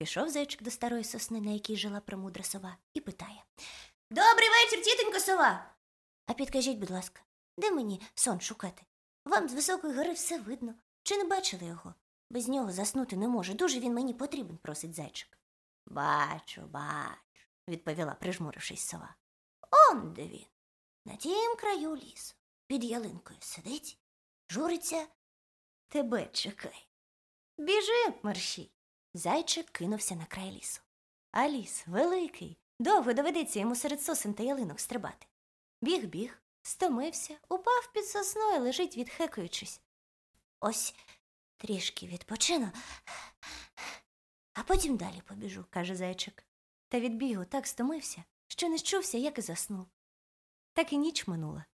Пішов зайчик до старої сосни, на якій жила премудра сова, і питає: «Добрий вечір, тітонько сова! А підкажіть, будь ласка, де мені сон шукати? Вам з високої гори все видно. Чи не бачили його? Без нього заснути не можу. Дуже він мені потрібен», – просить зайчик. «Бачу, відповіла, прижмурившись, сова. «Он де він, на тім краю лісу, під ялинкою сидить, журиться, тебе чекай. Біжи, мерщій!» Зайчик кинувся на край лісу. А ліс великий, довго доведеться йому серед сосен та ялинок стрибати. Біг, стомився, упав під сосною, лежить, відхекуючись. «Ось трішки відпочину, а потім далі побіжу», – каже зайчик. Та від бігу так стомився, що не счувся, як і заснув. Так і ніч минула.